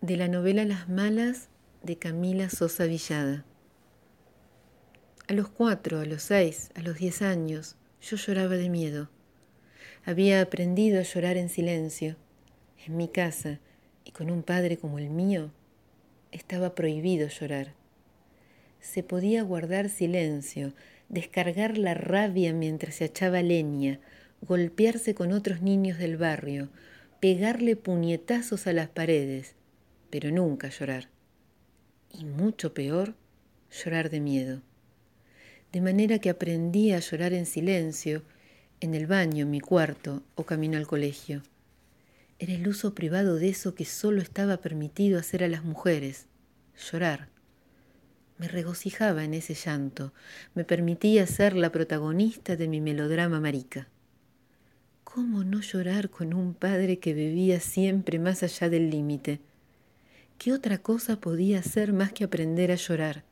De la novela Las Malas de Camila Sosa Villada. A los 4, a los 6, a los 10 años, yo lloraba de miedo. Había aprendido a llorar en silencio. En mi casa, y con un padre como el mío, estaba prohibido llorar. Se podía guardar silencio, descargar la rabia mientras se echaba leña, golpearse con otros niños del barrio, pegarle puñetazos a las paredes, pero nunca llorar. Y mucho peor, llorar de miedo. De manera que aprendí a llorar en silencio, en el baño, en mi cuarto o camino al colegio. Era el uso privado de eso que solo estaba permitido hacer a las mujeres, llorar. Me regocijaba en ese llanto, me permitía ser la protagonista de mi melodrama marica. ¿Cómo no llorar con un padre que bebía siempre más allá del límite? ¿Qué otra cosa podía hacer más que aprender a llorar?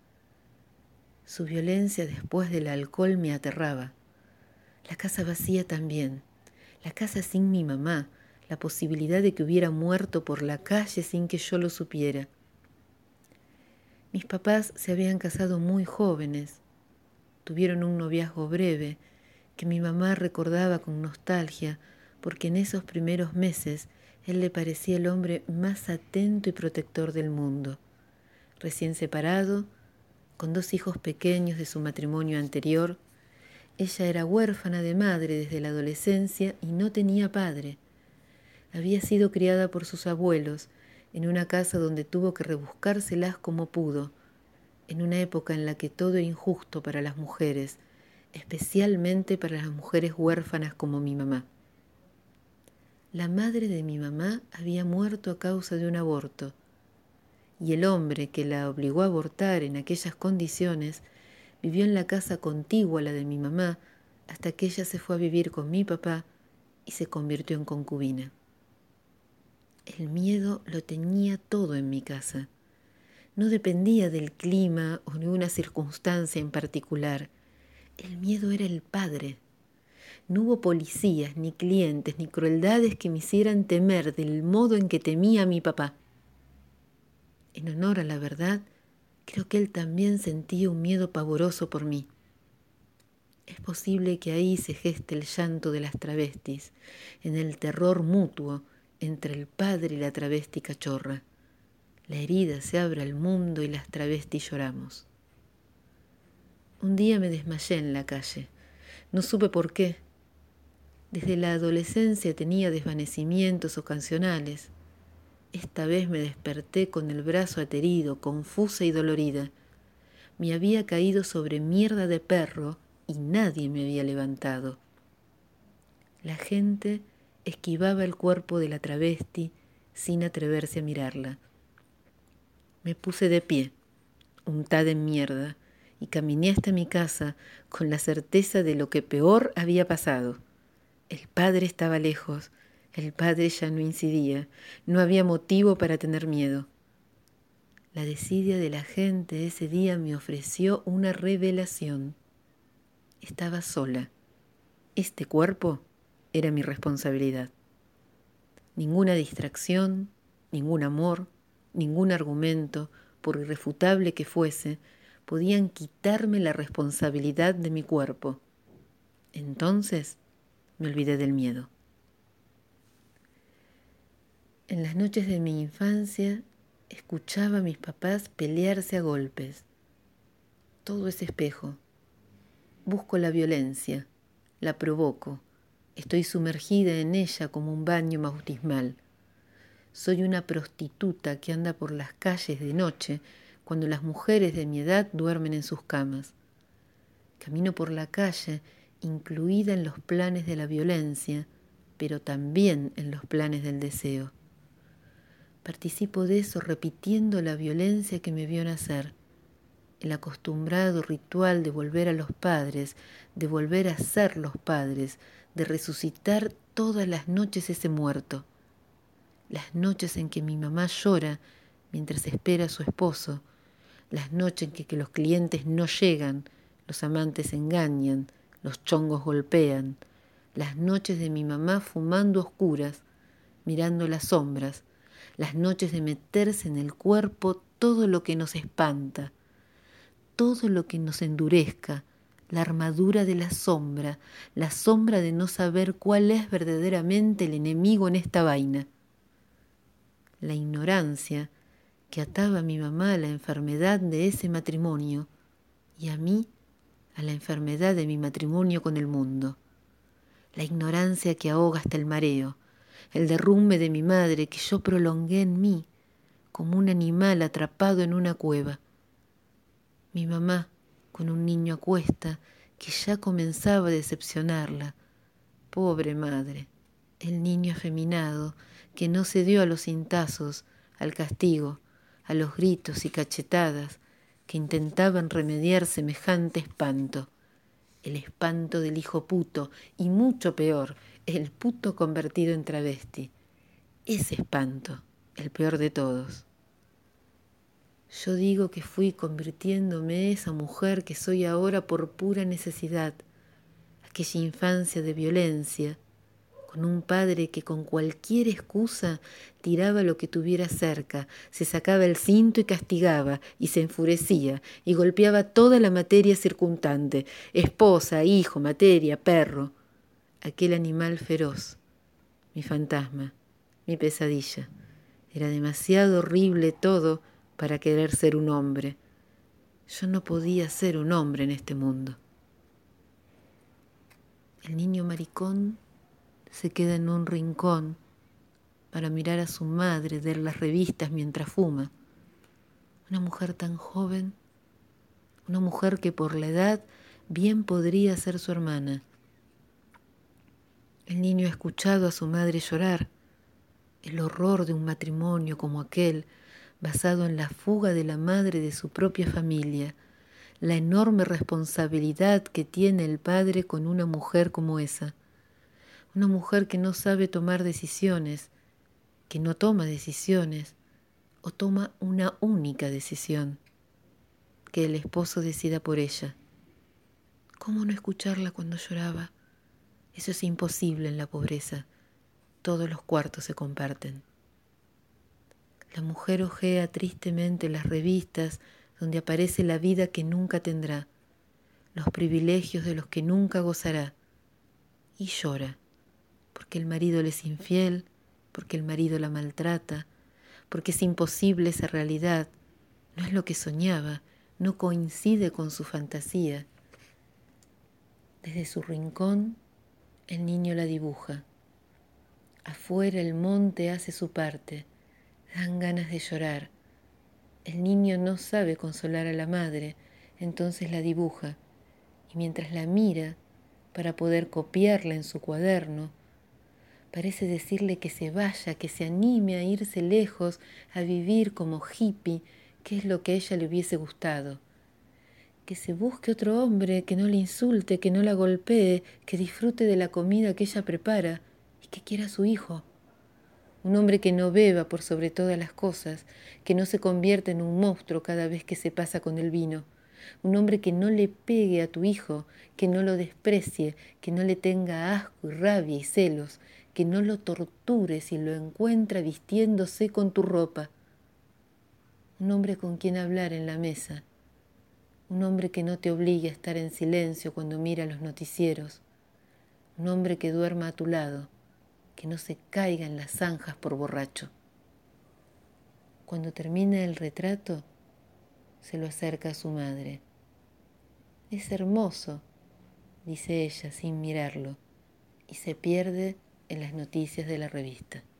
Su violencia después del alcohol me aterraba. La casa vacía también, la casa sin mi mamá, la posibilidad de que hubiera muerto por la calle sin que yo lo supiera. Mis papás se habían casado muy jóvenes, tuvieron un noviazgo breve que mi mamá recordaba con nostalgia porque en esos primeros meses él le parecía el hombre más atento y protector del mundo. Recién separado, con 2 hijos pequeños de su matrimonio anterior, ella era huérfana de madre desde la adolescencia y no tenía padre. Había sido criada por sus abuelos en una casa donde tuvo que rebuscárselas como pudo, en una época en la que todo era injusto para las mujeres, especialmente para las mujeres huérfanas como mi mamá. La madre de mi mamá había muerto a causa de un aborto, y el hombre que la obligó a abortar en aquellas condiciones vivió en la casa contigua a la de mi mamá hasta que ella se fue a vivir con mi papá y se convirtió en concubina. El miedo lo tenía todo en mi casa. No dependía del clima o de una circunstancia en particular. El miedo era el padre. No hubo policías, ni clientes, ni crueldades que me hicieran temer del modo en que temía a mi papá. En honor a la verdad, creo que él también sentía un miedo pavoroso por mí. Es posible que ahí se geste el llanto de las travestis, en el terror mutuo entre el padre y la travesti cachorra. La herida se abre al mundo y las travestis lloramos. Un día me desmayé en la calle. No supe por qué. Desde la adolescencia tenía desvanecimientos ocasionales. Esta vez me desperté con el brazo aterido, confusa y dolorida. Me había caído sobre mierda de perro y nadie me había levantado. La gente esquivaba el cuerpo de la travesti sin atreverse a mirarla. Me puse de pie, untada en mierda, y caminé hasta mi casa con la certeza de lo que peor había pasado. El padre estaba lejos, el padre ya no incidía, no había motivo para tener miedo. La desidia de la gente ese día me ofreció una revelación. Estaba sola. Este cuerpo era mi responsabilidad. Ninguna distracción, ningún amor, ningún argumento, por irrefutable que fuese, podían quitarme la responsabilidad de mi cuerpo. Entonces me olvidé del miedo. En las noches de mi infancia escuchaba a mis papás pelearse a golpes. Todo es espejo. Busco la violencia, la provoco, estoy sumergida en ella como un baño bautismal. Soy una prostituta que anda por las calles de noche cuando las mujeres de mi edad duermen en sus camas. Camino por la calle incluida en los planes de la violencia, pero también en los planes del deseo. Participo de eso repitiendo la violencia que me vio nacer, el acostumbrado ritual de volver a los padres, de volver a ser los padres, de resucitar todas las noches ese muerto. Las noches en que mi mamá llora mientras espera a su esposo, las noches en que los clientes no llegan, los amantes engañan, los chongos golpean, las noches de mi mamá fumando oscuras, mirando las sombras, las noches de meterse en el cuerpo todo lo que nos espanta, todo lo que nos endurezca, la armadura de la sombra de no saber cuál es verdaderamente el enemigo en esta vaina. La ignorancia que ataba a mi mamá a la enfermedad de ese matrimonio y a mí a la enfermedad de mi matrimonio con el mundo. La ignorancia que ahoga hasta el mareo, el derrumbe de mi madre que yo prolongué en mí como un animal atrapado en una cueva. Mi mamá con un niño a cuesta que ya comenzaba a decepcionarla. Pobre madre, el niño afeminado que no cedió a los cintazos, al castigo, a los gritos y cachetadas que intentaban remediar semejante espanto. El espanto del hijo puto y mucho peor, el puto convertido en travesti. Ese espanto, el peor de todos. Yo digo que fui convirtiéndome esa mujer que soy ahora por pura necesidad, aquella infancia de violencia, con un padre que con cualquier excusa tiraba lo que tuviera cerca, se sacaba el cinto y castigaba, y se enfurecía, y golpeaba toda la materia circundante, esposa, hijo, materia, perro, aquel animal feroz, mi fantasma, mi pesadilla. Era demasiado horrible todo para querer ser un hombre. Yo no podía ser un hombre en este mundo. El niño maricón se queda en un rincón para mirar a su madre de las revistas mientras fuma. Una mujer tan joven, una mujer que por la edad bien podría ser su hermana. El niño ha escuchado a su madre llorar. El horror de un matrimonio como aquel, basado en la fuga de la madre de su propia familia, la enorme responsabilidad que tiene el padre con una mujer como esa. Una mujer que no sabe tomar decisiones, que no toma decisiones, o toma una única decisión, que el esposo decida por ella. ¿Cómo no escucharla cuando lloraba? Eso es imposible en la pobreza. Todos los cuartos se comparten. La mujer hojea tristemente las revistas donde aparece la vida que nunca tendrá, los privilegios de los que nunca gozará, y llora, porque el marido le es infiel, porque el marido la maltrata, porque es imposible esa realidad, no es lo que soñaba, no coincide con su fantasía. Desde su rincón, el niño la dibuja. Afuera el monte hace su parte, dan ganas de llorar. El niño no sabe consolar a la madre, entonces la dibuja, y mientras la mira, para poder copiarla en su cuaderno, parece decirle que se vaya, que se anime a irse lejos, a vivir como hippie, que es lo que a ella le hubiese gustado. Que se busque otro hombre, que no le insulte, que no la golpee, que disfrute de la comida que ella prepara y que quiera a su hijo. Un hombre que no beba por sobre todas las cosas, que no se convierta en un monstruo cada vez que se pasa con el vino. Un hombre que no le pegue a tu hijo, que no lo desprecie, que no le tenga asco y rabia y celos, que no lo torture si lo encuentra vistiéndose con tu ropa. Un hombre con quien hablar en la mesa. Un hombre que no te obligue a estar en silencio cuando mira los noticieros. Un hombre que duerma a tu lado, que no se caiga en las zanjas por borracho. Cuando termina el retrato, se lo acerca a su madre. Es hermoso, dice ella sin mirarlo, y se pierde en las noticias de la revista.